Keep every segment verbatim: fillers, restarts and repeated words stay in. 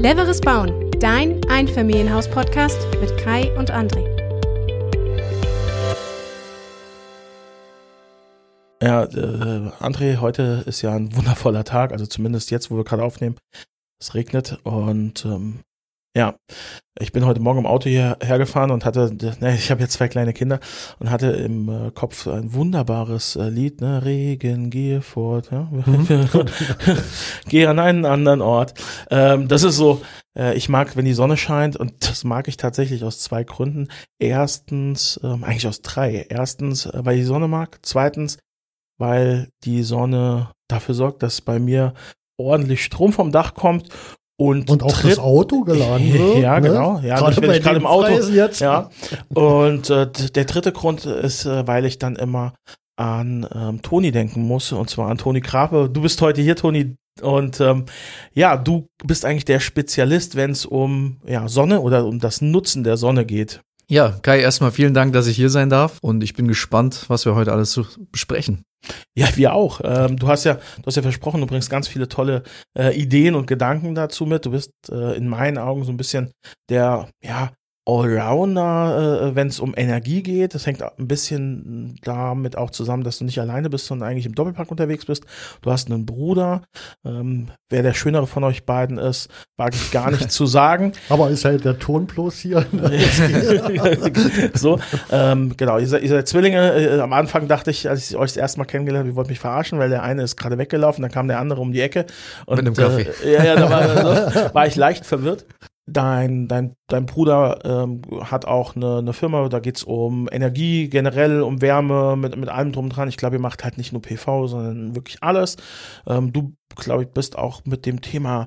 Cleveres Bauen, dein Einfamilienhaus-Podcast mit Kai und André. Ja, äh, André, heute ist ja ein wundervoller Tag, also zumindest jetzt, wo wir gerade aufnehmen. Es regnet und ähm, ja, ich bin heute Morgen im Auto hierher gefahren und hatte, ne, ich habe jetzt zwei kleine Kinder und hatte im äh, Kopf ein wunderbares äh, Lied, ne, Regen, gehe fort, ja? Mhm. Gehe an einen anderen Ort. Ähm, das ist so, äh, ich mag, wenn die Sonne scheint, und das mag ich tatsächlich aus zwei Gründen. Erstens, ähm, eigentlich aus drei. Erstens, äh, weil ich die Sonne mag. Zweitens, weil die Sonne dafür sorgt, dass bei mir ordentlich Strom vom Dach kommt. Und, und auch tritt, das Auto geladen wird. Ja, ne? genau. Ja, gerade bin bei ich gerade im Auto. Jetzt. Ja. Und äh, der dritte Grund ist, äh, weil ich dann immer an ähm, Toni denken muss, und zwar an Toni Krape. Du bist heute hier, Toni. Und ähm, ja, du bist eigentlich der Spezialist, wenn es um ja, Sonne oder um das Nutzen der Sonne geht. Ja, Kai, erstmal vielen Dank, dass ich hier sein darf. Und ich bin gespannt, was wir heute alles so besprechen. Ja, wir auch. Ähm, du hast ja, du hast ja versprochen, du bringst ganz viele tolle äh, Ideen und Gedanken dazu mit. Du bist äh, in meinen Augen so ein bisschen der, ja, Allrounder, äh, wenn es um Energie geht. Das hängt ein bisschen damit auch zusammen, dass du nicht alleine bist, sondern eigentlich im Doppelpack unterwegs bist. Du hast einen Bruder. Ähm, wer der Schönere von euch beiden ist, wage ich gar nicht zu sagen. Aber ist halt der Ton bloß hier. So, ähm, genau, ihr seid, ihr seid Zwillinge. Äh, am Anfang dachte ich, als ich euch das erste Mal kennengelernt habe, ihr wollt mich verarschen, weil der eine ist gerade weggelaufen, dann kam der andere um die Ecke. Und, mit einem Kaffee. Äh, ja, ja, da war, so, war ich leicht verwirrt. Dein, dein, dein Bruder ähm, hat auch eine, eine Firma, da geht's um Energie, generell um Wärme, mit, mit allem drum dran. Ich glaube, ihr macht halt nicht nur P V, sondern wirklich alles. Ähm, du, glaube ich, bist auch mit dem Thema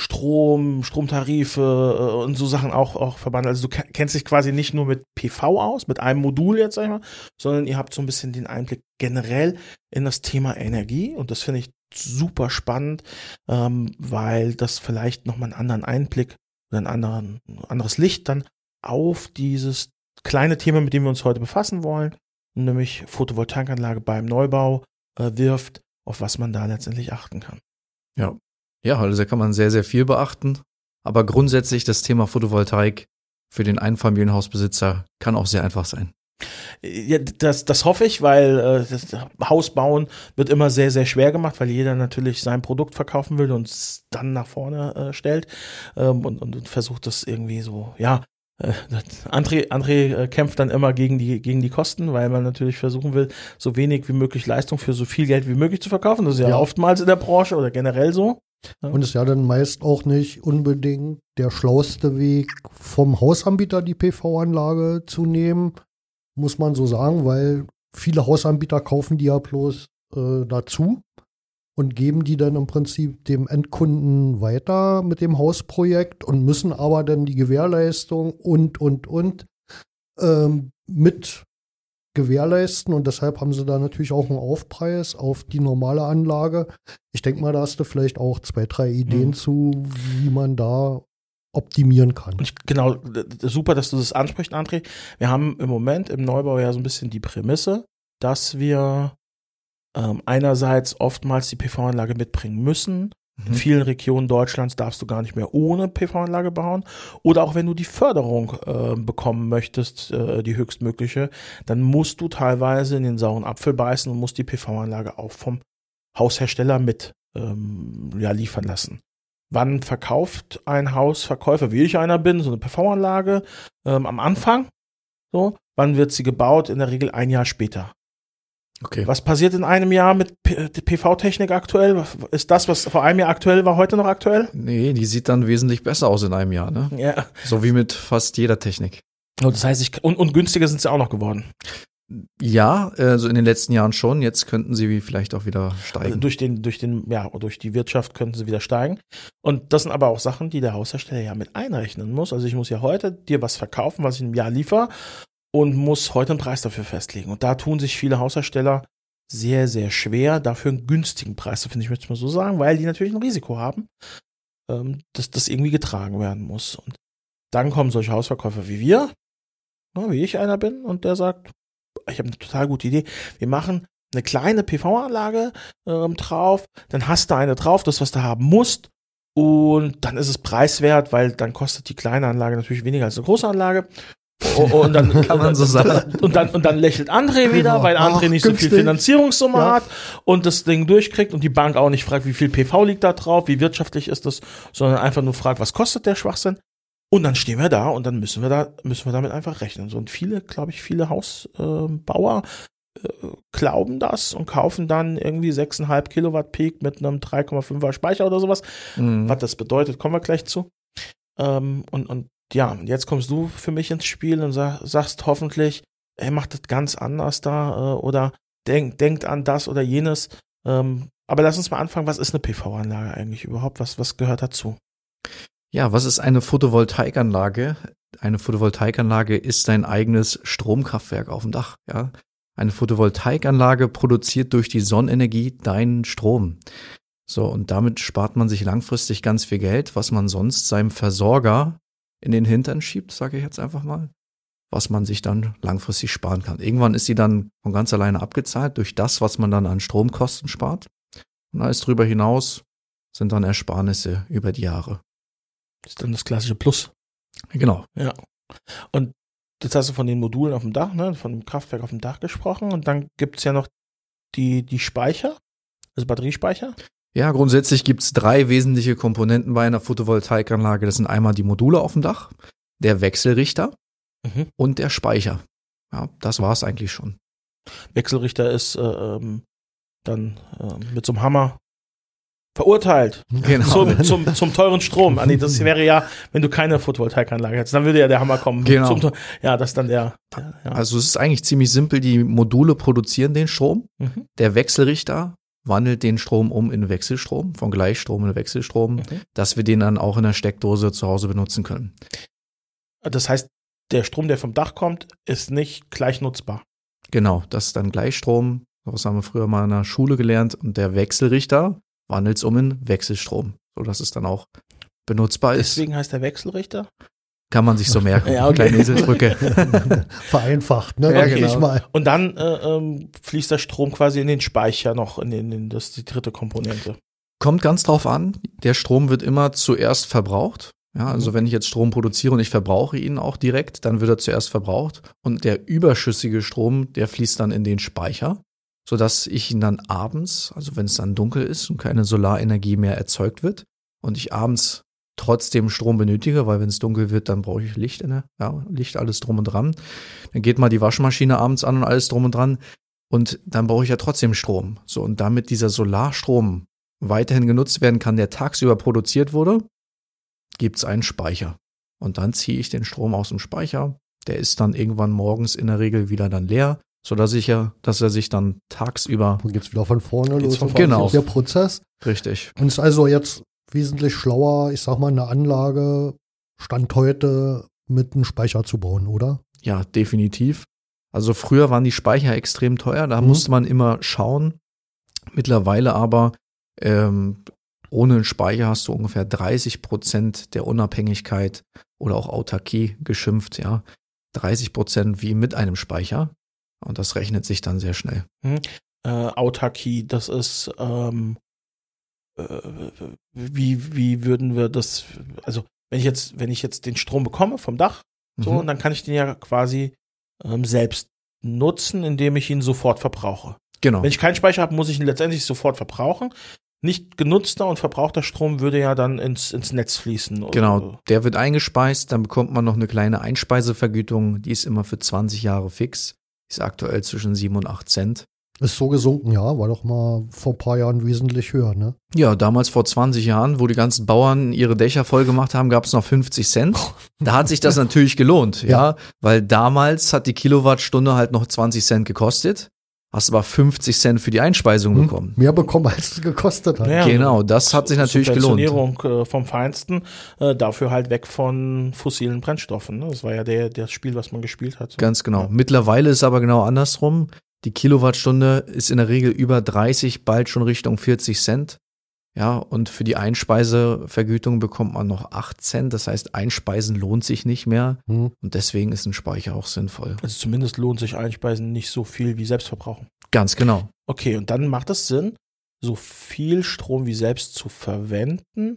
Strom, Stromtarife äh, und so Sachen auch, auch verbandelt. Also du kennst dich quasi nicht nur mit P V aus, mit einem Modul jetzt, sag ich mal, sondern ihr habt so ein bisschen den Einblick generell in das Thema Energie, und das finde ich super spannend, ähm, weil das vielleicht nochmal einen anderen Einblick, ein anderen, anderes Licht dann auf dieses kleine Thema, mit dem wir uns heute befassen wollen, nämlich Photovoltaikanlage beim Neubau, äh, wirft, auf was man da letztendlich achten kann. Ja, ja, also da kann man sehr, sehr viel beachten. Aber grundsätzlich das Thema Photovoltaik für den Einfamilienhausbesitzer kann auch sehr einfach sein. Ja, das, das hoffe ich, weil äh, das Haus bauen wird immer sehr, sehr schwer gemacht, weil jeder natürlich sein Produkt verkaufen will und es dann nach vorne äh, stellt ähm, und, und versucht das irgendwie so, ja, äh, André, André äh, kämpft dann immer gegen die, gegen die Kosten, weil man natürlich versuchen will, so wenig wie möglich Leistung für so viel Geld wie möglich zu verkaufen. Das ist ja, ja. oftmals in der Branche oder generell so. Ja. Und ist ja dann meist auch nicht unbedingt der schlauste Weg, vom Hausanbieter die P V-Anlage zu nehmen, muss man so sagen, weil viele Hausanbieter kaufen die ja bloß äh, dazu und geben die dann im Prinzip dem Endkunden weiter mit dem Hausprojekt und müssen aber dann die Gewährleistung und, und, und ähm, mit gewährleisten, und deshalb haben sie da natürlich auch einen Aufpreis auf die normale Anlage. Ich denke mal, da hast du vielleicht auch zwei, drei Ideen mhm. zu, wie man da optimieren kann. Ich, genau, super, dass du das ansprichst, André. Wir haben im Moment im Neubau ja so ein bisschen die Prämisse, dass wir ähm, einerseits oftmals die P V-Anlage mitbringen müssen. Mhm. In vielen Regionen Deutschlands darfst du gar nicht mehr ohne P V-Anlage bauen. Oder auch wenn du die Förderung äh, bekommen möchtest, äh, die höchstmögliche, dann musst du teilweise in den sauren Apfel beißen und musst die P V-Anlage auch vom Haushersteller mit ähm, ja, liefern lassen. Wann verkauft ein Hausverkäufer, wie ich einer bin, so eine P V-Anlage ähm, am Anfang? So, wann wird sie gebaut? In der Regel ein Jahr später. Okay. Was passiert in einem Jahr mit P V-Technik aktuell? Ist das, was vor einem Jahr aktuell war, heute noch aktuell? Nee, die sieht dann wesentlich besser aus in einem Jahr, ne? Ja. So wie mit fast jeder Technik. Und das heißt, ich, und, und günstiger sind sie auch noch geworden. Ja, also in den letzten Jahren schon. Jetzt könnten sie vielleicht auch wieder steigen. Also durch den, durch den, ja, durch die Wirtschaft könnten sie wieder steigen. Und das sind aber auch Sachen, die der Haushersteller ja mit einrechnen muss. Also ich muss ja heute dir was verkaufen, was ich im Jahr liefere, und muss heute einen Preis dafür festlegen. Und da tun sich viele Haushersteller sehr, sehr schwer, dafür einen günstigen Preis zu finden. Ich möchte es mal so sagen, weil die natürlich ein Risiko haben, ähm, dass das irgendwie getragen werden muss. Und dann kommen solche Hausverkäufer wie wir, wie ich einer bin, und der sagt, ich habe eine total gute Idee. Wir machen eine kleine P V-Anlage ähm, drauf, dann hast du eine drauf, das, was du haben musst, Und dann ist es preiswert, weil dann kostet die kleine Anlage natürlich weniger als eine große Anlage. Und dann Kann man so sagen. Und dann, und dann lächelt André wieder, Genau. weil André Ach, nicht so viel günstig. Finanzierungssumme Ja. hat und das Ding durchkriegt und die Bank auch nicht fragt, wie viel P V liegt da drauf, wie wirtschaftlich ist das, sondern einfach nur fragt, was kostet der Schwachsinn? Und dann stehen wir da und dann müssen wir da, müssen wir damit einfach rechnen. So, und viele, glaube ich, viele Hausbauer äh, glauben das und kaufen dann irgendwie sechs Komma fünf Kilowatt Peak mit einem drei Komma fünfer Speicher oder sowas. Mhm. Was das bedeutet, kommen wir gleich zu. Ähm, und, und ja, und jetzt kommst du für mich ins Spiel und sag, sagst hoffentlich, ey, macht das ganz anders da äh, oder denk, denkt an das oder jenes. Ähm, aber lass uns mal anfangen, was ist eine P V-Anlage eigentlich überhaupt? Was, was gehört dazu? Ja, was ist eine Photovoltaikanlage? Eine Photovoltaikanlage ist dein eigenes Stromkraftwerk auf dem Dach. Ja, eine Photovoltaikanlage produziert durch die Sonnenenergie deinen Strom. So, und damit spart man sich langfristig ganz viel Geld, was man sonst seinem Versorger in den Hintern schiebt, sage ich jetzt einfach mal, was man sich dann langfristig sparen kann. Irgendwann ist sie dann von ganz alleine abgezahlt durch das, was man dann an Stromkosten spart. Und alles drüber hinaus sind dann Ersparnisse über die Jahre. Das ist dann das klassische Plus. Genau. Ja. Und jetzt hast du von den Modulen auf dem Dach, ne, von dem Kraftwerk auf dem Dach gesprochen und dann gibt's ja noch die, die Speicher, also Batteriespeicher. Ja, grundsätzlich gibt's drei wesentliche Komponenten bei einer Photovoltaikanlage. Das sind einmal die Module auf dem Dach, der Wechselrichter Mhm. und der Speicher. Ja, das war's eigentlich schon. Wechselrichter ist äh, ähm, dann äh, mit so einem Hammer verurteilt Genau. zum, zum, zum teuren Strom. Ah, nee, das wäre ja, wenn du keine Photovoltaikanlage hättest, dann würde ja der Hammer kommen. Genau. Zum, ja, das ist dann der, der ja. Also es ist eigentlich ziemlich simpel. Die Module produzieren den Strom. Mhm. Der Wechselrichter wandelt den Strom um in Wechselstrom, von Gleichstrom in Wechselstrom, Mhm. dass wir den dann auch in der Steckdose zu Hause benutzen können. Das heißt, der Strom, der vom Dach kommt, ist nicht gleich nutzbar. Genau, das ist dann Gleichstrom. Das haben wir früher mal in der Schule gelernt. Und der Wechselrichter wandelt es um in Wechselstrom, sodass es dann auch benutzbar ist. Deswegen heißt der Wechselrichter. Kann man sich so merken. Ja, okay. Kleine Eselsbrücke. Vereinfacht, ne? Ja, Denke genau. ich mal. Und dann äh, ähm, fließt der Strom quasi in den Speicher noch, in den, in das ist die dritte Komponente. Kommt ganz drauf an. Der Strom wird immer zuerst verbraucht. Ja, also Mhm. wenn ich jetzt Strom produziere und ich verbrauche ihn auch direkt, dann wird er zuerst verbraucht. Und der überschüssige Strom, der fließt dann in den Speicher, sodass ich ihn dann abends, also wenn es dann dunkel ist und keine Solarenergie mehr erzeugt wird und ich abends trotzdem Strom benötige, weil wenn es dunkel wird, dann brauche ich Licht, in der, ja, Licht, alles drum und dran. Dann geht mal die Waschmaschine abends an und alles drum und dran und dann brauche ich ja trotzdem Strom. So, und damit dieser Solarstrom weiterhin genutzt werden kann, der tagsüber produziert wurde, gibt es einen Speicher. Und dann ziehe ich den Strom aus dem Speicher. Der ist dann irgendwann morgens in der Regel wieder dann leer, sodass ich ja, dass er sich dann tagsüber Dann geht's wieder von vorne Geht's los. von und vorne dann los. Der Prozess. richtig. Und ist also jetzt wesentlich schlauer, ich sag mal, eine Anlage Stand heute mit einem Speicher zu bauen, oder? Ja, definitiv. Also früher waren die Speicher extrem teuer, da Mhm. musste man immer schauen. Mittlerweile aber ähm, ohne einen Speicher hast du ungefähr dreißig Prozent der Unabhängigkeit oder auch Autarkie geschimpft, ja. dreißig Prozent wie mit einem Speicher. Und das rechnet sich dann sehr schnell. Äh, Autarkie, das ist, ähm, äh, wie, wie würden wir das, also wenn ich jetzt, wenn ich jetzt den Strom bekomme vom Dach, so, Mhm. und dann kann ich den ja quasi ähm, selbst nutzen, indem ich ihn sofort verbrauche. Genau. Wenn ich keinen Speicher habe, muss ich ihn letztendlich sofort verbrauchen. Nicht genutzter und verbrauchter Strom würde ja dann ins, ins Netz fließen. Genau, der wird eingespeist, dann bekommt man noch eine kleine Einspeisevergütung, die ist immer für zwanzig Jahre fix, ist aktuell zwischen sieben und acht Cent. Ist so gesunken, ja, war doch mal vor ein paar Jahren wesentlich höher, ne? Ja, damals vor zwanzig Jahren, wo die ganzen Bauern ihre Dächer voll gemacht haben, gab es noch fünfzig Cent. Da hat sich das natürlich gelohnt, ja, weil damals hat die Kilowattstunde halt noch zwanzig Cent gekostet, hast aber fünfzig Cent für die Einspeisung Hm, bekommen. Mehr bekommen, als es gekostet hat. Ja, Genau, das hat sich natürlich gelohnt. Subventionierung äh, vom Feinsten, äh, dafür halt weg von fossilen Brennstoffen. Ne? Das war ja der, das Spiel, was man gespielt hat. So. Ganz genau. Ja. Mittlerweile ist aber genau andersrum. Die Kilowattstunde ist in der Regel über dreißig, bald schon Richtung vierzig Cent. Ja, und für die Einspeisevergütung bekommt man noch acht Cent. Das heißt, Einspeisen lohnt sich nicht mehr. Hm. Und deswegen ist ein Speicher auch sinnvoll. Also zumindest lohnt sich Einspeisen nicht so viel wie Selbstverbrauchen. Ganz genau. Okay, und dann macht es Sinn, so viel Strom wie selbst zu verwenden,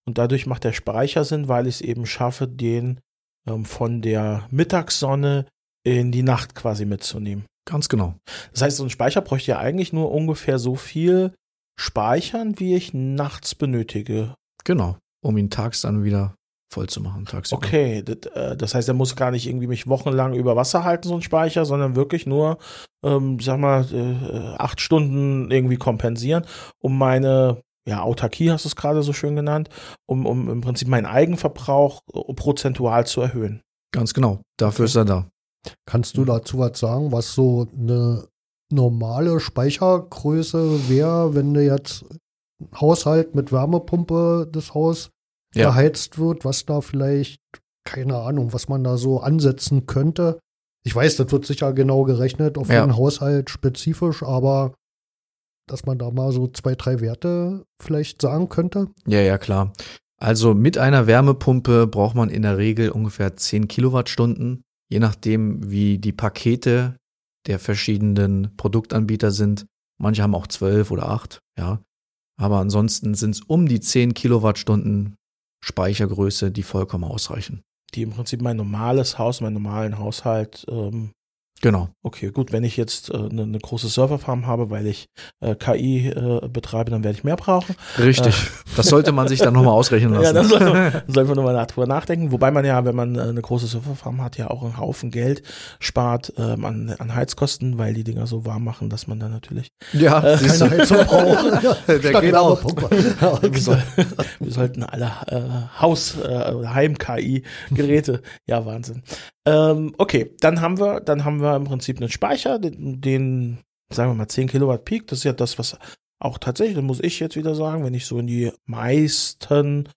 Und dadurch macht der Speicher Sinn, weil ich es eben schaffe, den ähm, von der Mittagssonne in die Nacht quasi mitzunehmen. Ganz genau. Das heißt, so ein Speicher bräuchte ja eigentlich nur ungefähr so viel speichern, wie ich nachts benötige. Genau, um ihn tags dann wieder voll zu machen, tagsüber. Okay, das, äh, das heißt, er muss gar nicht irgendwie mich wochenlang über Wasser halten, so ein Speicher, sondern wirklich nur, ähm, sag mal, äh, acht Stunden irgendwie kompensieren, um meine, ja, Autarkie hast du es gerade so schön genannt, um, um im Prinzip meinen Eigenverbrauch äh, prozentual zu erhöhen. Ganz genau, dafür Okay. ist er da. Kannst du dazu was sagen, was so eine normale Speichergröße wäre, wenn du jetzt Haushalt mit Wärmepumpe das Haus Ja. geheizt wird, was da vielleicht, keine Ahnung, was man da so ansetzen könnte? Ich weiß, das wird sicher genau gerechnet auf Ja. den Haushalt spezifisch, aber dass man da mal so zwei, drei Werte vielleicht sagen könnte? Ja, ja, klar. Also mit einer Wärmepumpe braucht man in der Regel ungefähr zehn Kilowattstunden, je nachdem, wie die Pakete der verschiedenen Produktanbieter sind. Manche haben auch zwölf oder acht, ja. Aber ansonsten sind es um die zehn Kilowattstunden Speichergröße, die vollkommen ausreichen. Die im Prinzip mein normales Haus, meinen normalen Haushalt, ähm, Genau. okay, gut, wenn ich jetzt eine äh, ne große Serverfarm habe, weil ich äh, K I äh, betreibe, dann werde ich mehr brauchen. Richtig. Das sollte man sich dann nochmal ausrechnen lassen. Ja, dann soll man, dann soll man nochmal drüber nachdenken. Wobei man ja, wenn man äh, eine große Serverfarm hat, ja auch einen Haufen Geld spart ähm, an, an Heizkosten, weil die Dinger so warm machen, dass man dann natürlich Ja, Äh, siehst du. Keine Heizung braucht. Der Statt geht auch. Wärmepumpe. Ja, wir, soll, wir sollten alle äh, Haus, äh, Heim-K I-Geräte, ja, Wahnsinn. Ähm, okay, dann haben wir, dann haben wir im Prinzip einen Speicher, den, den, sagen wir mal, zehn Kilowatt Peak, das ist ja das, was auch tatsächlich, das muss ich jetzt wieder sagen, wenn ich so in die meisten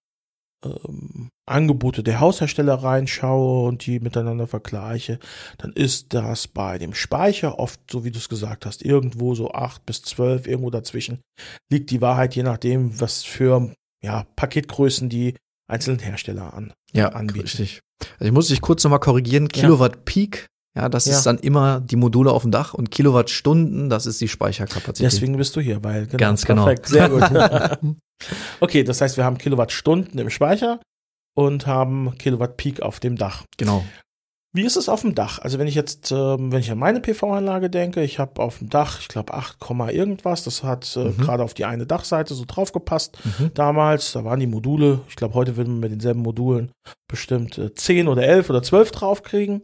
ähm, Angebote der Haushersteller reinschaue und die miteinander vergleiche, dann ist das bei dem Speicher oft, so wie du es gesagt hast, irgendwo so acht bis zwölf, irgendwo dazwischen liegt die Wahrheit, je nachdem, was für ja, Paketgrößen die einzelnen Hersteller an, Ja, anbieten. richtig. Also ich muss dich kurz nochmal korrigieren. Kilowatt Peak, ja, das Ja. ist dann immer die Module auf dem Dach und Kilowattstunden, das ist die Speicherkapazität. Deswegen bist du hier, weil genau, Ganz genau. perfekt, sehr gut. Okay, das heißt, wir haben Kilowattstunden im Speicher und haben Kilowatt Peak auf dem Dach. Genau. Wie ist es auf dem Dach? Also wenn ich jetzt, ähm, wenn ich an meine P V-Anlage denke, ich habe auf dem Dach, ich glaube acht, irgendwas, das hat äh, Mhm. gerade auf die eine Dachseite so draufgepasst. Mhm. Damals, da waren die Module, ich glaube heute würden wir mit denselben Modulen bestimmt äh, zehn oder elf oder zwölf draufkriegen.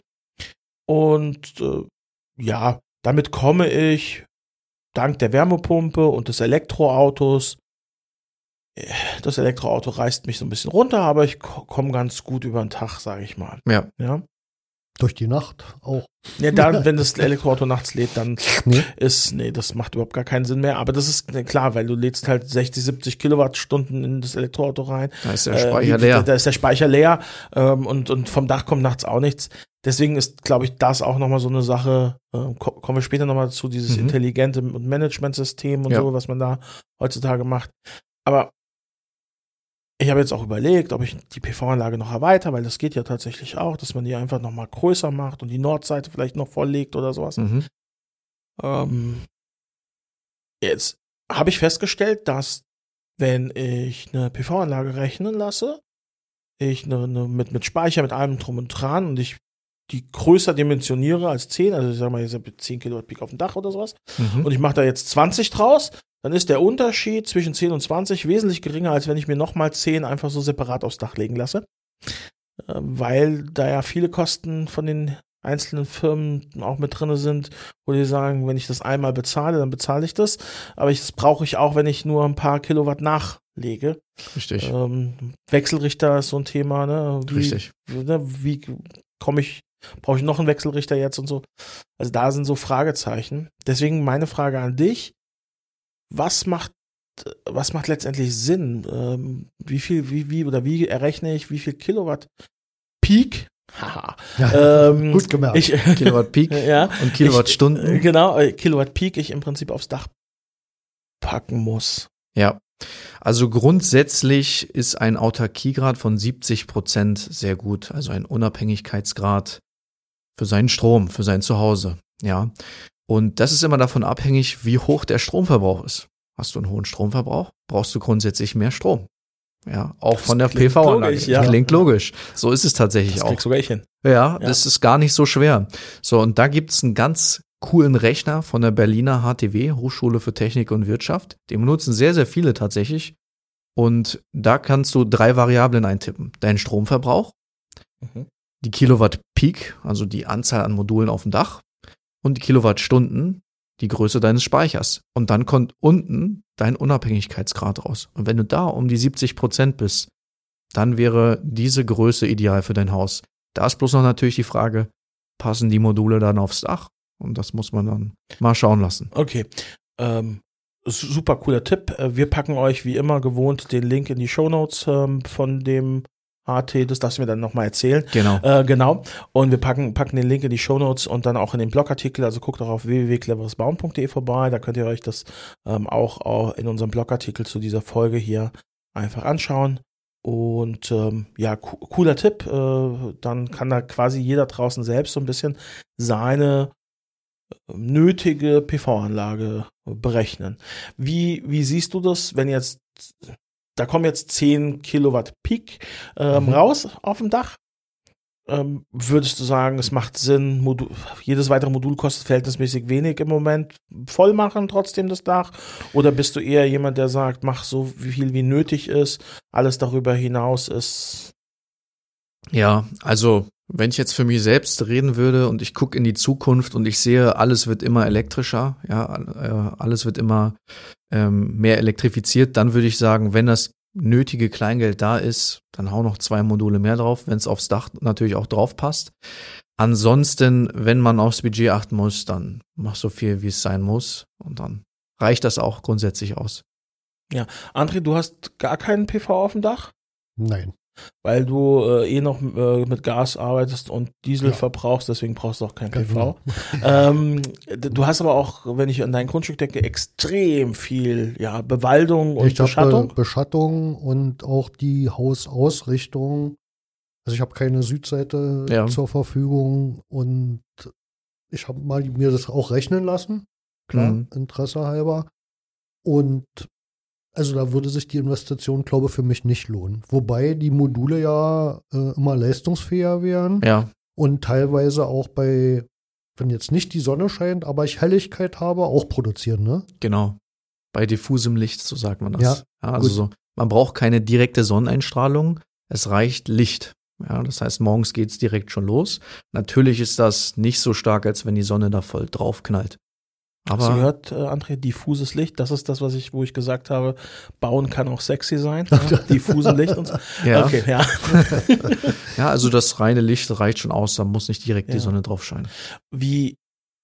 Und äh, ja, damit komme ich dank der Wärmepumpe und des Elektroautos. äh, Das Elektroauto reißt mich so ein bisschen runter, aber ich ko- komme ganz gut über den Tag, sage ich mal. Ja. Ja. Durch die Nacht auch. Ja, dann, wenn das Elektroauto nachts lädt, dann Nee. ist, nee, das macht überhaupt gar keinen Sinn mehr. Aber das ist ne, klar, weil du lädst halt sechzig, siebzig Kilowattstunden in das Elektroauto rein. Da ist der Äh, Speicher wie- leer. Da ist der Speicher leer ähm, und, und vom Dach kommt nachts auch nichts. Deswegen ist, glaube ich, das auch nochmal so eine Sache, äh, ko- kommen wir später nochmal zu, dieses Mhm. intelligente Managementsystem und Ja. so, was man da heutzutage macht. Aber ich habe jetzt auch überlegt, ob ich die P V-Anlage noch erweitere, weil das geht ja tatsächlich auch, dass man die einfach nochmal größer macht und die Nordseite vielleicht noch volllegt oder sowas. Mhm. Ähm, jetzt habe ich festgestellt, dass wenn ich eine P V-Anlage rechnen lasse, ich eine, eine mit, mit Speicher, mit allem drum und dran und ich die größer dimensioniere als zehn, also ich sag mal, jetzt habe ich zehn Kilowatt Peak auf dem Dach oder sowas, Mhm. und ich mache da jetzt zwanzig draus, dann ist der Unterschied zwischen zehn und zwanzig wesentlich geringer, als wenn ich mir nochmal zehn einfach so separat aufs Dach legen lasse. Äh, Weil da ja viele Kosten von den einzelnen Firmen auch mit drin sind, wo die sagen, wenn ich das einmal bezahle, dann bezahle ich das. Aber ich, das brauche ich auch, wenn ich nur ein paar Kilowatt nachlege. Richtig. Ähm, Wechselrichter ist so ein Thema, ne? Wie, Richtig. Ne, wie komme ich, brauche ich noch einen Wechselrichter jetzt und so? Also da sind so Fragezeichen. Deswegen meine Frage an dich: Was macht, was macht letztendlich Sinn? Ähm, wie viel, wie, wie oder wie errechne ich, wie viel Kilowatt Peak? Haha. Ja, Ähm, gut gemerkt. Ich, Kilowatt Peak ja, und Kilowattstunden. ich, genau, äh, Kilowatt Peak ich im Prinzip aufs Dach packen muss. Ja. Also grundsätzlich ist ein Autarkiegrad von siebzig Prozent sehr gut. Also ein Unabhängigkeitsgrad für seinen Strom, für sein Zuhause. Ja. Und das ist immer davon abhängig, wie hoch der Stromverbrauch ist. Hast du einen hohen Stromverbrauch, brauchst du grundsätzlich mehr Strom. Ja, auch Das von der klingt P V-Anlage. logisch, ja. Klingt logisch. So ist es tatsächlich Das auch. kriegst sogar ich hin. Ja, Ja. das ist gar nicht so schwer. So, und da gibt's einen ganz coolen Rechner von der Berliner H T W, Hochschule für Technik und Wirtschaft. Den benutzen sehr, sehr viele tatsächlich. Und da kannst du drei Variablen eintippen. Deinen Stromverbrauch, Mhm. die Kilowatt Peak, also die Anzahl an Modulen auf dem Dach, und die Kilowattstunden, die Größe deines Speichers. Und dann kommt unten dein Unabhängigkeitsgrad raus. Und wenn du da um die siebzig Prozent bist, dann wäre diese Größe ideal für dein Haus. Da ist bloß noch natürlich die Frage, passen die Module dann aufs Dach? Und das muss man dann mal schauen lassen. Okay. Ähm, super cooler Tipp. Äh, Wir packen euch wie immer gewohnt den Link in die Shownotes ähm, von dem H T, das darfst du mir dann nochmal erzählen. Genau. Äh, genau. Und wir packen, packen den Link in die Shownotes und dann auch in den Blogartikel. Also guckt auch auf w w w punkt cleveres bauen punkt de vorbei. Da könnt ihr euch das ähm, auch, auch in unserem Blogartikel zu dieser Folge hier einfach anschauen. Und ähm, ja, co- cooler Tipp. Äh, dann kann da quasi jeder draußen selbst so ein bisschen seine nötige P V-Anlage berechnen. Wie, wie siehst du das, wenn jetzt, da kommen jetzt zehn Kilowatt Peak ähm, Mhm. raus auf dem Dach? Ähm, würdest du sagen, es macht Sinn, Modul, jedes weitere Modul kostet verhältnismäßig wenig im Moment, voll machen trotzdem das Dach? Oder bist du eher jemand, der sagt, mach so viel wie nötig ist, alles darüber hinaus ist? Ja, also wenn ich jetzt für mich selbst reden würde und ich gucke in die Zukunft und ich sehe, alles wird immer elektrischer, ja, äh, alles wird immer ähm, mehr elektrifiziert, dann würde ich sagen, wenn das nötige Kleingeld da ist, dann hau noch zwei Module mehr drauf, wenn es aufs Dach natürlich auch drauf passt. Ansonsten, wenn man aufs Budget achten muss, dann mach so viel, wie es sein muss und dann reicht das auch grundsätzlich aus. André, du hast gar keinen P V auf dem Dach? Nein. Weil du äh, eh noch äh, mit Gas arbeitest und Diesel Ja. verbrauchst, deswegen brauchst du auch kein P Genau. V. ähm, d- du hast aber auch, wenn ich an dein Grundstück denke, extrem viel ja, Bewaldung und Ich habe Beschattung. Be Beschattung und auch die Hausausrichtung. Also ich habe keine Südseite Ja. zur Verfügung und ich habe mal mir das auch rechnen lassen, klar, Mhm. Interesse halber. Und also da würde sich die Investition, glaube ich, für mich nicht lohnen. Wobei die Module ja äh, immer leistungsfähiger wären Ja, und teilweise auch bei, wenn jetzt nicht die Sonne scheint, aber ich Helligkeit habe, auch produzieren, ne? genau. Bei diffusem Licht, so sagt man das. Ja, Ja, also gut. so, man braucht keine direkte Sonneneinstrahlung, es reicht Licht. Ja, das heißt, morgens geht's direkt schon los. Natürlich ist das nicht so stark, als wenn die Sonne da voll drauf knallt. Hast du Aber gehört, äh, André, diffuses Licht, das ist das, was ich, wo ich gesagt habe, bauen kann auch sexy sein. Ja? Diffusen Licht und so. ja, Okay, ja. ja, also das reine Licht reicht schon aus, da muss nicht direkt Ja. die Sonne drauf scheinen. Wie,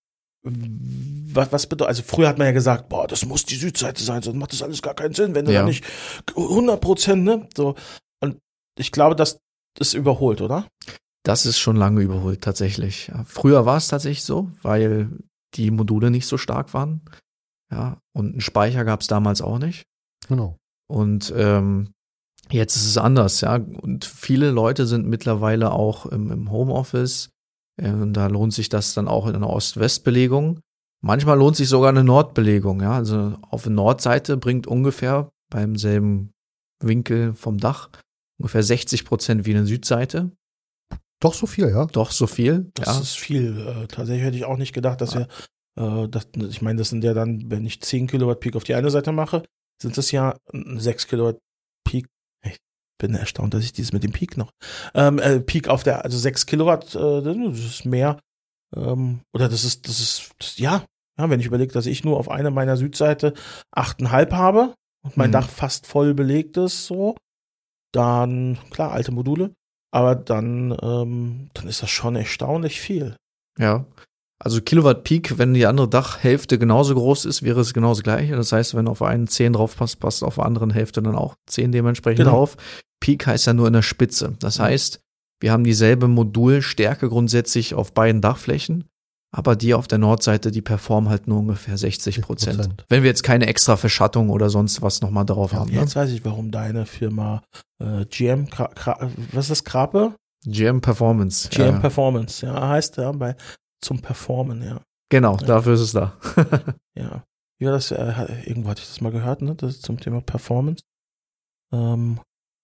was, was bedeutet, also früher hat man ja gesagt, boah, das muss die Südseite sein, sonst macht das alles gar keinen Sinn, wenn du Ja. da nicht hundert Prozent, ne, so. Und ich glaube, das ist überholt, oder? Das ist schon lange überholt, tatsächlich. Ja, früher war es tatsächlich so, weil die Module nicht so stark waren. Ja, und einen Speicher gab es damals auch nicht. Genau. Und ähm, jetzt ist es anders, ja. Und viele Leute sind mittlerweile auch im, im Homeoffice. Äh, und da lohnt sich das dann auch in einer Ost-West-Belegung. Manchmal lohnt sich sogar eine Nordbelegung, ja. Also auf der Nordseite bringt ungefähr beim selben Winkel vom Dach ungefähr sechzig Prozent wie eine Südseite. Doch so viel, ja. Doch so viel. Das ja. ist viel. Äh, tatsächlich hätte ich auch nicht gedacht, dass wir, äh, das, ich meine, das sind ja dann, wenn ich zehn Kilowatt Peak auf die eine Seite mache, sind das ja sechs Kilowatt Peak. Ich bin erstaunt, dass ich dieses mit dem Peak noch, ähm, äh, Peak auf der, also sechs Kilowatt, äh, das ist mehr, ähm, oder das ist, das ist, das, ja, ja, wenn ich überlege, dass ich nur auf einer meiner Südseite acht Komma fünf habe und mein Mhm. Dach fast voll belegt ist, so, dann, klar, alte Module, aber dann, ähm, dann ist das schon erstaunlich viel. Ja. Also Kilowatt Peak, wenn die andere Dachhälfte genauso groß ist, wäre es genauso gleich. Das heißt, wenn auf einen zehn drauf passt, passt auf der anderen Hälfte dann auch zehn dementsprechend Genau. drauf. Peak heißt ja nur in der Spitze. Das heißt, wir haben dieselbe Modulstärke grundsätzlich auf beiden Dachflächen, aber die auf der Nordseite, die performen halt nur ungefähr sechzig Prozent. Prozent. Wenn wir jetzt keine extra Verschattung oder sonst was nochmal drauf haben. Ne? Jetzt weiß ich, warum deine Firma äh, G M, Kra Kra was ist das, Krape? G M Performance. G M ja, ja. Performance, ja, heißt ja, bei, zum Performen, ja. Genau, Ja. dafür ist es da. Ja. Wie war das, äh, irgendwo hatte ich das mal gehört, ne, das ist zum Thema Performance. Ähm,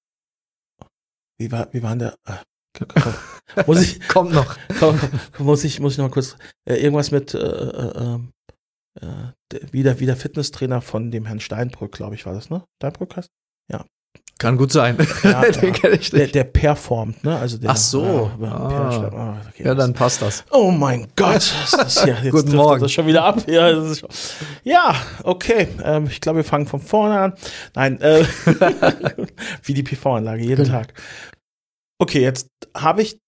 wie war, wie war denn der, äh, komm, muss ich, Kommt noch. komm, komm, muss ich, muss ich noch mal kurz, äh, irgendwas mit, äh, äh, äh, der, wie der, wie der Fitnesstrainer von dem Herrn Steinbrück, glaube ich, war das, ne? Steinbrück heißt? Kann gut sein. Ja, Den ja. kenn ich Der, nicht. der performt, ne? Also der, Ach so. Ja, Ah. Per Stein- ah, okay, Ja, das- dann passt das. Oh mein Gott, das ist ja, jetzt Guten trifft Morgen. Das schon wieder ab. Ja, das ist schon, ja okay. Ähm, ich glaube, wir fangen von vorne an. Nein, äh, wie die P V-Anlage jeden Genau. Tag. Okay, jetzt habe ich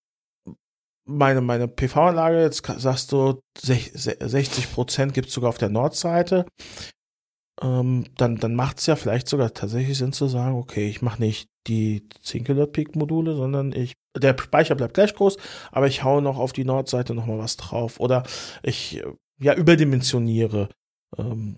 meine meine P V-Anlage. Jetzt ka- sagst du, sech- se- sechzig Prozent gibt es sogar auf der Nordseite. Ähm, dann dann macht es ja vielleicht sogar tatsächlich Sinn zu sagen, okay, ich mache nicht die zehn Kilowatt Peak Module, sondern ich, der Speicher bleibt gleich groß, aber ich hau noch auf die Nordseite noch mal was drauf oder ich äh, ja überdimensioniere. Ähm,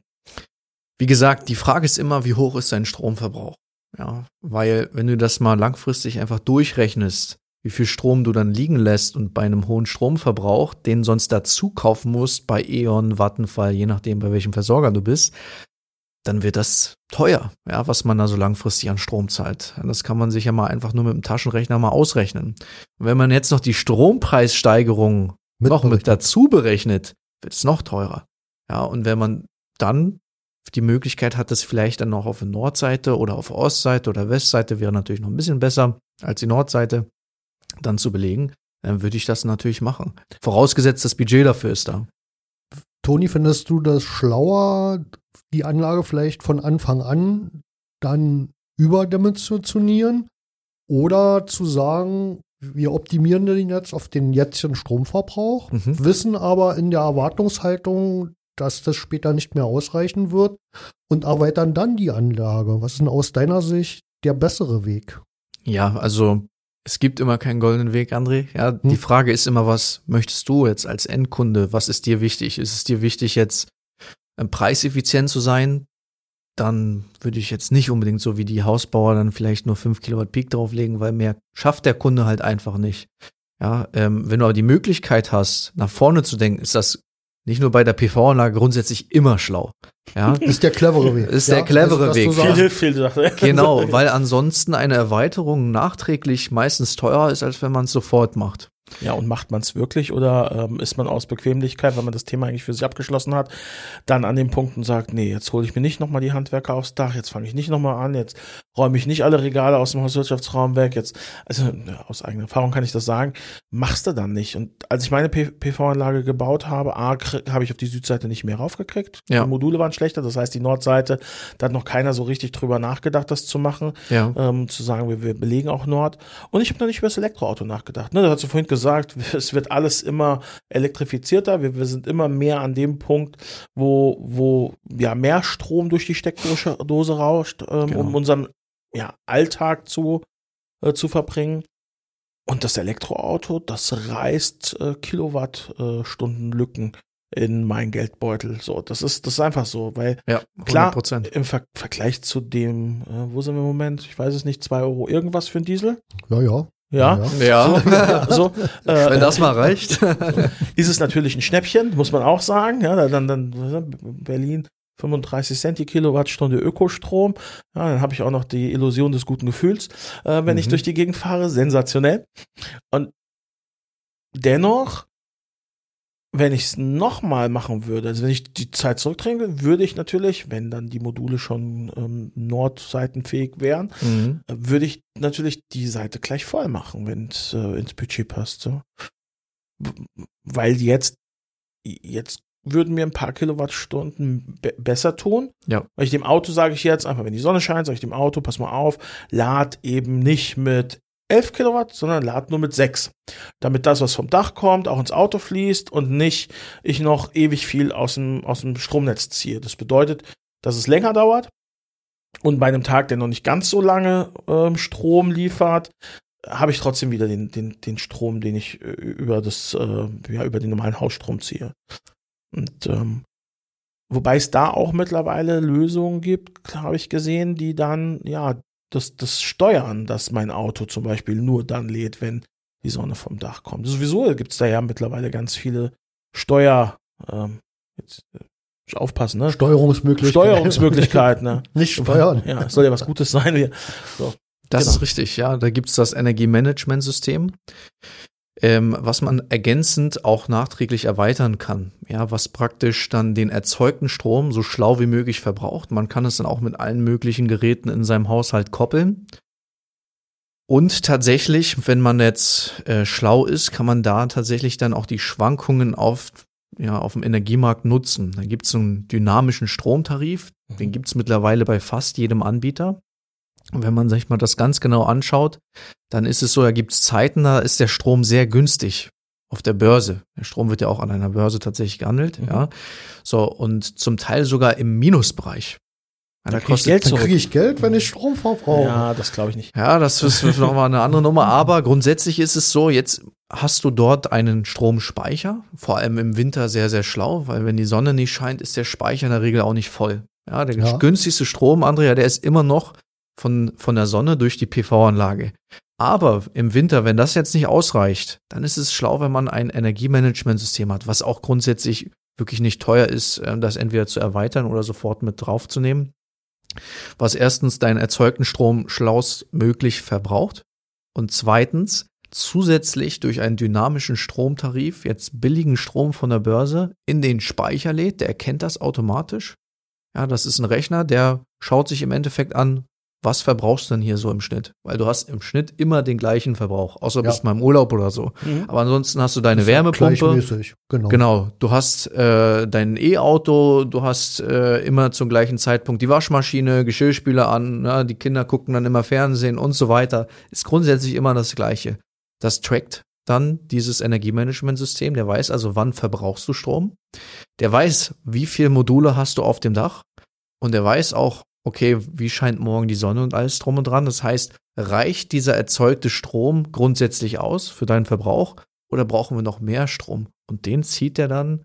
Wie gesagt, die Frage ist immer, wie hoch ist dein Stromverbrauch? Ja, weil wenn du das mal langfristig einfach durchrechnest, wie viel Strom du dann liegen lässt und bei einem hohen Stromverbrauch, den sonst dazu kaufen musst bei E.ON, Vattenfall, je nachdem bei welchem Versorger du bist, dann wird das teuer, ja, was man da so langfristig an Strom zahlt. Das kann man sich ja mal einfach nur mit dem Taschenrechner mal ausrechnen. Und wenn man jetzt noch die Strompreissteigerung Mit noch mit berechnet. dazu berechnet, wird es noch teurer. Ja, und wenn man dann die Möglichkeit hat, das vielleicht dann noch auf der Nordseite oder auf der Ostseite oder Westseite, wäre natürlich noch ein bisschen besser als die Nordseite, dann zu belegen, dann würde ich das natürlich machen. Vorausgesetzt, das Budget dafür ist da. Toni, findest du das schlauer, die Anlage vielleicht von Anfang an dann überdimensionieren oder zu sagen, wir optimieren den jetzt auf den jetzigen Stromverbrauch, Mhm. wissen aber in der Erwartungshaltung, dass das später nicht mehr ausreichen wird und erweitern dann die Anlage. Was ist denn aus deiner Sicht der bessere Weg? Ja, also es gibt immer keinen goldenen Weg, André. Ja, die Hm. Frage ist immer, was möchtest du jetzt als Endkunde? Was ist dir wichtig? Ist es dir wichtig, jetzt äh, preiseffizient zu sein? Dann würde ich jetzt nicht unbedingt so wie die Hausbauer dann vielleicht nur fünf Kilowatt Peak drauflegen, weil mehr schafft der Kunde halt einfach nicht. Ja, ähm, wenn du aber die Möglichkeit hast, nach vorne zu denken, ist das nicht nur bei der P V-Anlage grundsätzlich immer schlau. Ja, Ist der clevere Weg. Ist der clevere dass du Weg. viel sagst, hilft, viel Sache. genau, weil ansonsten eine Erweiterung nachträglich meistens teurer ist, als wenn man es sofort macht. Ja, und macht man es wirklich oder ähm, ist man aus Bequemlichkeit, weil man das Thema eigentlich für sich abgeschlossen hat, dann an dem Punkt und sagt, nee, jetzt hole ich mir nicht nochmal die Handwerker aufs Dach, jetzt fange ich nicht nochmal an, jetzt räume ich nicht alle Regale aus dem Hauswirtschaftsraum weg, jetzt, also ja, aus eigener Erfahrung kann ich das sagen, machst du dann nicht. Und als ich meine P V-Anlage gebaut habe, A, habe ich auf die Südseite nicht mehr raufgekriegt, Ja. die Module waren schlechter, das heißt die Nordseite, da hat noch keiner so richtig drüber nachgedacht, das zu machen, Ja. ähm, zu sagen, wir, wir belegen auch Nord. Und ich habe noch nicht über das Elektroauto nachgedacht. Ne, da hast du vorhin gesagt, es wird alles immer elektrifizierter. Wir, wir sind immer mehr an dem Punkt, wo, wo ja mehr Strom durch die Steckdose Dose rauscht, ähm, Genau. um unseren ja, Alltag zu, äh, zu verbringen. Und das Elektroauto, das reißt äh, Kilowattstunden Lücken in meinen Geldbeutel. So, das ist, das ist einfach so, weil Ja, hundert Klar, Prozent. im Ver Vergleich zu dem, äh, wo sind wir im Moment? Ich weiß es nicht, zwei Euro irgendwas für einen Diesel? Ja, ja. Ja. Ja, Ja, so, äh, wenn das mal reicht. ist es natürlich ein Schnäppchen, muss man auch sagen. Ja, dann, dann, dann Berlin fünfunddreißig Cent die Kilowattstunde Ökostrom. Ja, dann habe ich auch noch die Illusion des guten Gefühls, äh, wenn Mhm. ich durch die Gegend fahre. Sensationell. Und dennoch, wenn ich es nochmal machen würde, also wenn ich die Zeit zurückdrehen würde, würde ich natürlich, wenn dann die Module schon ähm, nordseitenfähig wären, Mhm. äh, würde ich natürlich die Seite gleich voll machen, wenn es äh, ins Budget passt. So. W- Weil jetzt, jetzt würden mir ein paar Kilowattstunden be besser tun. Ja. Weil ich dem Auto sage ich jetzt einfach, wenn die Sonne scheint, sage ich dem Auto, pass mal auf, lad eben nicht mit elf Kilowatt, sondern lad nur mit sechs. Damit das, was vom Dach kommt, auch ins Auto fließt und nicht ich noch ewig viel aus dem, aus dem Stromnetz ziehe. Das bedeutet, dass es länger dauert und bei einem Tag, der noch nicht ganz so lange ähm, Strom liefert, habe ich trotzdem wieder den, den, den Strom, den ich äh, über das, äh, ja, über den normalen Hausstrom ziehe. Und ähm, wobei es da auch mittlerweile Lösungen gibt, habe ich gesehen, die dann, ja, das, das steuern, dass mein Auto zum Beispiel nur dann lädt, wenn die Sonne vom Dach kommt. Sowieso gibt es da ja mittlerweile ganz viele Steuer, ähm, jetzt äh, aufpassen, ne? Steuerungsmöglichkeiten. Steuerungsmöglichkeiten, ne? Nicht steuern. Ja, es soll ja was Gutes sein. Wir- So. Das Genau. ist richtig, ja. Da gibt's das Energiemanagementsystem, ähm, was man ergänzend auch nachträglich erweitern kann. Ja, was praktisch dann den erzeugten Strom so schlau wie möglich verbraucht. Man kann es dann auch mit allen möglichen Geräten in seinem Haushalt koppeln. Und tatsächlich, wenn man jetzt äh, schlau ist, kann man da tatsächlich dann auch die Schwankungen auf, ja, auf dem Energiemarkt nutzen. Da gibt's so einen dynamischen Stromtarif, mhm. den gibt's mittlerweile bei fast jedem Anbieter. Und wenn man sich mal das ganz genau anschaut, dann ist es so, da gibt's Zeiten, da ist der Strom sehr günstig auf der Börse. Der Strom wird ja auch an einer Börse tatsächlich gehandelt, mhm. ja. So, und zum Teil sogar im Minusbereich. Ja, da krieg ich kostet, Geld Dann zurück. kriege ich Geld, wenn ich Strom verbrauche. Ja, das glaube ich nicht. Ja, das ist nochmal eine andere Nummer. Aber grundsätzlich ist es so, jetzt hast du dort einen Stromspeicher, vor allem im Winter sehr, sehr schlau, weil wenn die Sonne nicht scheint, ist der Speicher in der Regel auch nicht voll. Ja, der Ja. günstigste Strom, Andrea, der ist immer noch von, von der Sonne durch die P V-Anlage. Aber im Winter, wenn das jetzt nicht ausreicht, dann ist es schlau, wenn man ein Energiemanagementsystem hat, was auch grundsätzlich wirklich nicht teuer ist, das entweder zu erweitern oder sofort mit draufzunehmen. Was erstens deinen erzeugten Strom schlaustmöglich verbraucht und zweitens zusätzlich durch einen dynamischen Stromtarif jetzt billigen Strom von der Börse in den Speicher lädt. Der erkennt das automatisch. Ja, das ist ein Rechner, der schaut sich im Endeffekt an, was verbrauchst du denn hier so im Schnitt? Weil du hast im Schnitt immer den gleichen Verbrauch, außer du Ja. bist mal im Urlaub oder so. Mhm. Aber ansonsten hast du deine Das ist Wärmepumpe. Gleichmäßig, genau. Genau, du hast äh, dein E-Auto, du hast äh, immer zum gleichen Zeitpunkt die Waschmaschine, Geschirrspüler an, na, die Kinder gucken dann immer Fernsehen und so weiter. Ist grundsätzlich immer das Gleiche. Das trackt dann dieses Energiemanagementsystem, der weiß also, wann verbrauchst du Strom. Der weiß, wie viele Module hast du auf dem Dach und der weiß auch, okay, wie scheint morgen die Sonne und alles drum und dran. Das heißt, reicht dieser erzeugte Strom grundsätzlich aus für deinen Verbrauch oder brauchen wir noch mehr Strom? Und den zieht er dann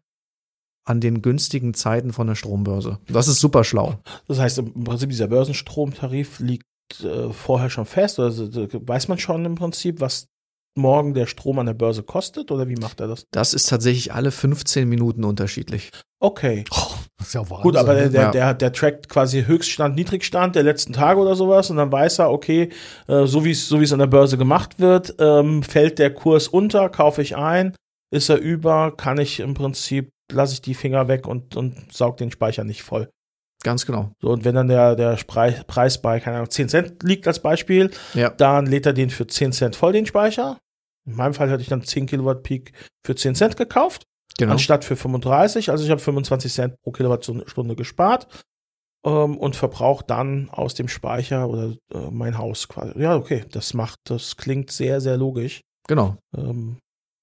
an den günstigen Zeiten von der Strombörse. Das ist super schlau. Das heißt, im Prinzip dieser Börsenstromtarif liegt äh, vorher schon fest. Also, weiß man schon im Prinzip, was morgen der Strom an der Börse kostet oder wie macht er das? Das ist tatsächlich alle fünfzehn Minuten unterschiedlich. Okay. Oh, das ist ja Wahnsinn. Gut, aber der, der, Ja. der, der trackt quasi Höchststand, Niedrigstand der letzten Tage oder sowas und dann weiß er, okay, äh, so wie es so wie es an der Börse gemacht wird, ähm, fällt der Kurs unter, kaufe ich ein, ist er über, kann ich im Prinzip, lasse ich die Finger weg und, und saug den Speicher nicht voll. Ganz genau. So, und wenn dann der, der Sprei- Preis bei, keine Ahnung, zehn Cent liegt als Beispiel, Ja. dann lädt er den für zehn Cent voll, den Speicher. In meinem Fall hatte ich dann zehn Kilowatt Peak für zehn Cent gekauft. Genau. Anstatt für fünfunddreißig, also ich habe fünfundzwanzig Cent pro Kilowattstunde gespart ähm, und verbrauche dann aus dem Speicher oder äh, mein Haus quasi. Ja, okay, das macht, das klingt sehr, sehr logisch. Genau. Ähm,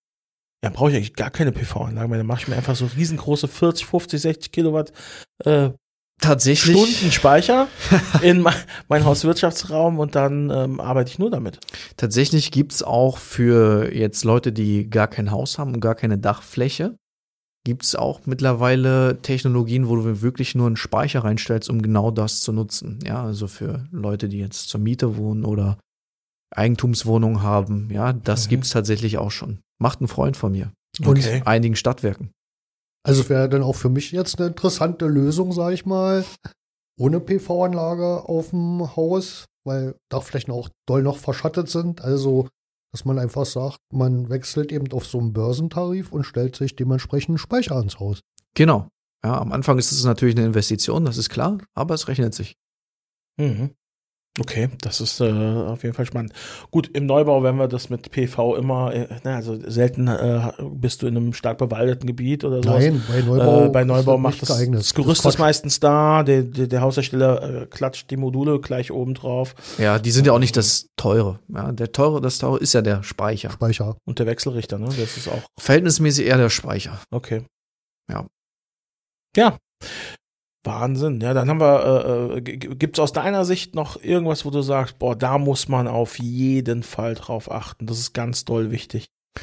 ja, brauche ich eigentlich gar keine P V-Anlage mehr. Dann mache ich mir einfach so riesengroße vierzig, fünfzig, sechzig Kilowatt äh, Tatsächlich. Stundenspeicher in mein, mein Hauswirtschaftsraum und dann ähm, arbeite ich nur damit. Tatsächlich gibt's auch für jetzt Leute, die gar kein Haus haben und gar keine Dachfläche, gibt's auch mittlerweile Technologien, wo du wirklich nur einen Speicher reinstellst, um genau das zu nutzen. Ja, also für Leute, die jetzt zur Miete wohnen oder Eigentumswohnungen haben. Ja, das Mhm. gibt's tatsächlich auch schon. Macht ein Freund von mir. Und Okay. Einigen Stadtwerken. Also wäre dann auch für mich jetzt eine interessante Lösung, sage ich mal, ohne P V-Anlage auf dem Haus, weil Dachflächen auch doll noch verschattet sind. Also, dass man einfach sagt, man wechselt eben auf so einen Börsentarif und stellt sich dementsprechend einen Speicher ans Haus. Genau. Ja, am Anfang ist es natürlich eine Investition, das ist klar, aber es rechnet sich. Mhm. Okay, das ist äh, auf jeden Fall spannend. Gut, im Neubau werden wir das mit P V immer, äh, na, also selten äh, bist du in einem stark bewaldeten Gebiet oder sowas. Nein, bei Neubau, Äh, bei Neubau ist macht nicht das, geeignet. das Gerüst Das ist meistens da, der, der, der Haushersteller äh, klatscht die Module gleich oben drauf Ja, die sind ja auch nicht das Teure. Ja, der Teure, das Teure ist ja der Speicher. Speicher. und der Wechselrichter, ne? Das ist auch Verhältnismäßig eher der Speicher. okay. Ja. Ja. Wahnsinn. Ja, dann haben wir, äh, g- gibt's aus deiner Sicht noch irgendwas, wo du sagst, boah, da muss man auf jeden Fall drauf achten. Das ist ganz doll wichtig.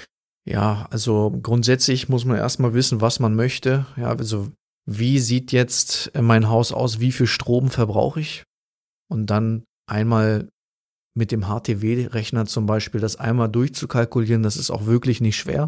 Ja, also grundsätzlich muss man erstmal wissen, was man möchte. Ja, also wie sieht jetzt mein Haus aus? Wie viel Strom verbrauche ich? Und dann einmal mit dem H T W-Rechner zum Beispiel das einmal durchzukalkulieren, das ist auch wirklich nicht schwer.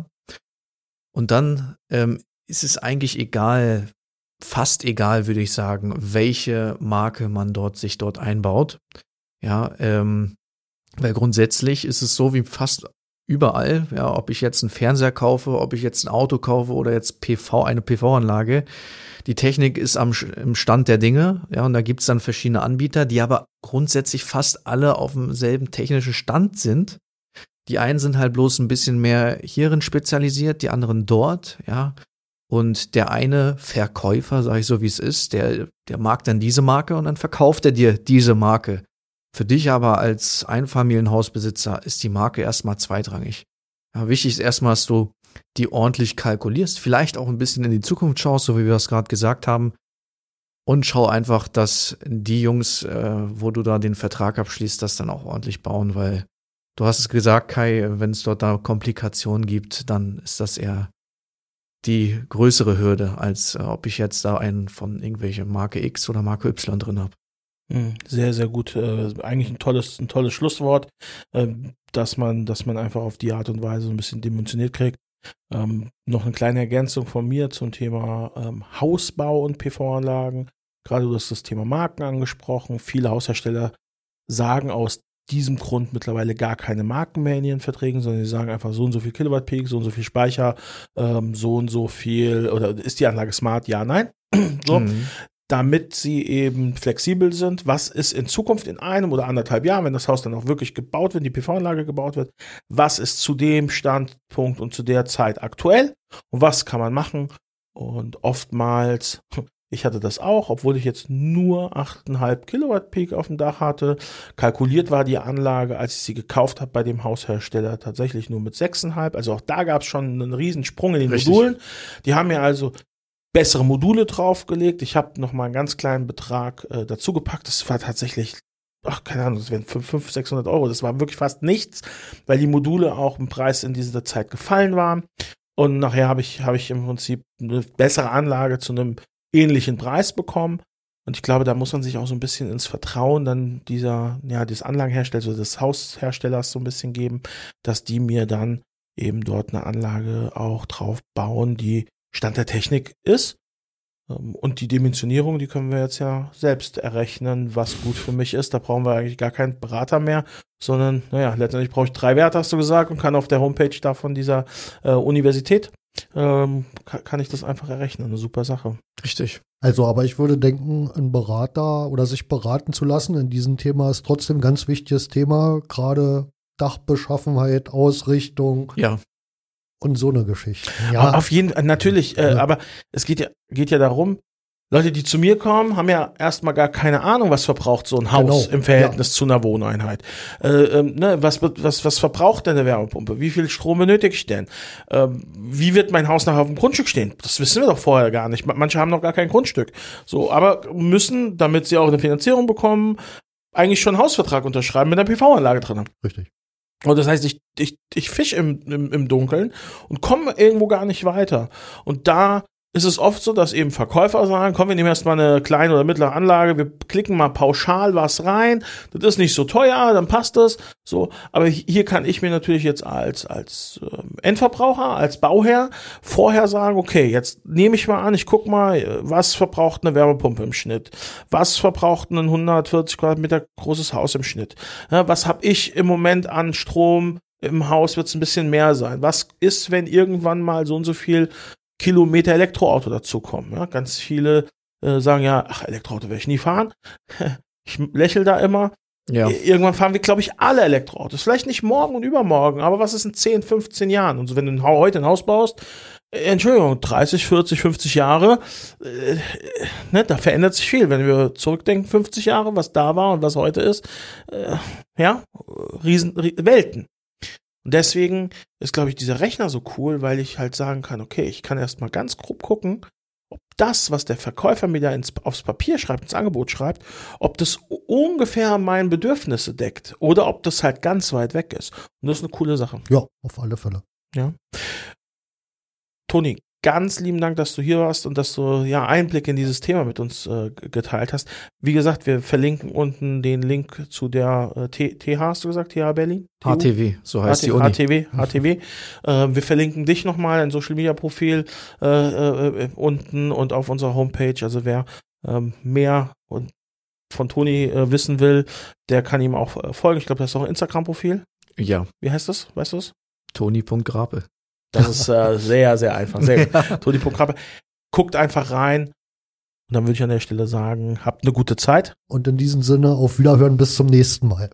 Und dann ähm, ist es eigentlich egal, fast egal, würde ich sagen, welche Marke man dort sich dort einbaut. Ja, ähm, Weil grundsätzlich ist es so wie fast überall, ja, ob ich jetzt einen Fernseher kaufe, ob ich jetzt ein Auto kaufe oder jetzt P V, eine P V-Anlage. Die Technik ist am im Stand der Dinge, ja, und da gibt's dann verschiedene Anbieter, die aber grundsätzlich fast alle auf demselben technischen Stand sind. Die einen sind halt bloß ein bisschen mehr hierin spezialisiert, die anderen dort, ja. Und der eine Verkäufer, sage ich so wie es ist, der, der mag dann diese Marke und dann verkauft er dir diese Marke. Für dich aber als Einfamilienhausbesitzer ist die Marke erstmal zweitrangig. Ja, wichtig ist erstmal, dass du die ordentlich kalkulierst, vielleicht auch ein bisschen in die Zukunft schaust, so wie wir es gerade gesagt haben. Und schau einfach, dass die Jungs, äh, wo du da den Vertrag abschließt, das dann auch ordentlich bauen, weil du hast es gesagt, Kai, wenn es dort da Komplikationen gibt, dann ist das eher die größere Hürde, als äh, ob ich jetzt da einen von irgendwelche Marke X oder Marke Y drin habe. Sehr, sehr gut. Äh, eigentlich ein tolles, ein tolles Schlusswort, äh, dass man, dass man einfach auf die Art und Weise so ein bisschen dimensioniert kriegt. Ähm, noch eine kleine Ergänzung von mir zum Thema ähm, Hausbau und P V-Anlagen. Gerade du hast das Thema Marken angesprochen. Viele Haushersteller sagen aus diesem Grund mittlerweile gar keine Marken mehr in ihren Verträgen, sondern sie sagen einfach so und so viel Kilowatt Peak, so und so viel Speicher, ähm, so und so viel, oder ist die Anlage smart? Ja, nein. so. Mhm. Damit sie eben flexibel sind. Was ist in Zukunft in einem oder anderthalb Jahren, wenn das Haus dann auch wirklich gebaut wird, die P V-Anlage gebaut wird, was ist zu dem Standpunkt und zu der Zeit aktuell und was kann man machen? Und oftmals, ich hatte das auch, obwohl ich jetzt nur acht Komma fünf Kilowatt Peak auf dem Dach hatte, kalkuliert war die Anlage, als ich sie gekauft habe bei dem Haushersteller, tatsächlich nur mit sechs Komma fünf. Also auch da gab es schon einen riesen Sprung in den Richtig. Modulen. Die haben mir also bessere Module draufgelegt. Ich habe noch mal einen ganz kleinen Betrag äh, dazu gepackt. Das war tatsächlich, ach, keine Ahnung, das wären fünfhundert, sechshundert Euro. Das war wirklich fast nichts, weil die Module auch im Preis in dieser Zeit gefallen waren. Und nachher habe ich, habe ich im Prinzip eine bessere Anlage zu einem ähnlichen Preis bekommen. Und ich glaube, da muss man sich auch so ein bisschen ins Vertrauen dann dieser, ja, des Anlagenherstellers oder des Hausherstellers so ein bisschen geben, dass die mir dann eben dort eine Anlage auch drauf bauen, die Stand der Technik ist. Und die Dimensionierung, die können wir jetzt ja selbst errechnen, was gut für mich ist. Da brauchen wir eigentlich gar keinen Berater mehr, sondern, naja, letztendlich brauche ich drei Werte, hast du gesagt, und kann auf der Homepage da von dieser äh, Universität, ähm, kann, kann ich das einfach errechnen. Eine super Sache. Richtig. Also, aber ich würde denken, ein Berater oder sich beraten zu lassen in diesem Thema ist trotzdem ein ganz wichtiges Thema, gerade Dachbeschaffenheit, Ausrichtung. Ja. Und so eine Geschichte. Ja. Auf jeden Fall, natürlich, äh, ja. aber es geht ja, geht ja darum, Leute, die zu mir kommen, haben ja erstmal gar keine Ahnung, was verbraucht so ein Haus genau. im Verhältnis ja. zu einer Wohneinheit. Äh, ähm, ne, was, was, was verbraucht denn eine Wärmepumpe? Wie viel Strom benötige ich denn? Ähm, wie wird mein Haus nachher auf dem Grundstück stehen? Das wissen wir doch vorher gar nicht. Manche haben noch gar kein Grundstück. So, aber müssen, damit sie auch eine Finanzierung bekommen, eigentlich schon einen Hausvertrag unterschreiben mit einer P V-Anlage drin. Richtig. Und das heißt, ich, ich, ich fisch im, im, im Dunkeln und komme irgendwo gar nicht weiter. Und da ist es oft so, dass eben Verkäufer sagen, komm, wir nehmen erstmal eine kleine oder mittlere Anlage, wir klicken mal pauschal was rein, das ist nicht so teuer, dann passt das. So, aber hier kann ich mir natürlich jetzt als, als ähm, Endverbraucher, als Bauherr vorher sagen, okay, jetzt nehme ich mal an, ich guck mal, was verbraucht eine Wärmepumpe im Schnitt? Was verbraucht ein hundertvierzig Quadratmeter großes Haus im Schnitt? Ja, was habe ich im Moment an Strom? Im Haus wird es ein bisschen mehr sein. Was ist, wenn irgendwann mal so und so viel Kilometer Elektroauto dazukommen? Ja, ganz viele äh, sagen ja, ach, Elektroauto werde ich nie fahren. Ich lächle da immer. Ja. Irgendwann fahren wir, glaube ich, alle Elektroautos. Vielleicht nicht morgen und übermorgen, aber was ist in zehn, fünfzehn Jahren? Und so, wenn du heute ein Haus baust, äh, Entschuldigung, dreißig, vierzig, fünfzig Jahre, äh, ne, da verändert sich viel. Wenn wir zurückdenken, fünfzig Jahre, was da war und was heute ist, äh, ja, riesen, riesen Welten. Und deswegen ist, glaube ich, dieser Rechner so cool, weil ich halt sagen kann, okay, ich kann erstmal ganz grob gucken, ob das, was der Verkäufer mir da ins, aufs Papier schreibt, ins Angebot schreibt, ob das ungefähr meine Bedürfnisse deckt oder ob das halt ganz weit weg ist. Und das ist eine coole Sache. Ja, auf alle Fälle. Ja. Toni, ganz lieben Dank, dass du hier warst und dass du ja Einblick in dieses Thema mit uns äh, geteilt hast. Wie gesagt, wir verlinken unten den Link zu der äh, T H, hast du gesagt, T H Berlin? H T W, so heißt H T W, die Uni. H T W, H T W. äh, wir verlinken dich nochmal, ein Social-Media-Profil äh, äh, unten und auf unserer Homepage. Also wer ähm, mehr und von Toni äh, wissen will, der kann ihm auch äh, folgen. Ich glaube, das ist auch ein Instagram-Profil. Ja. Wie heißt das? Weißt du es? Toni Punkt Grape. Das ist äh, sehr, sehr einfach. Sehr gut. Toni Punkt Grape. Guckt einfach rein. Und dann würde ich an der Stelle sagen, habt eine gute Zeit. Und in diesem Sinne, auf Wiederhören, bis zum nächsten Mal.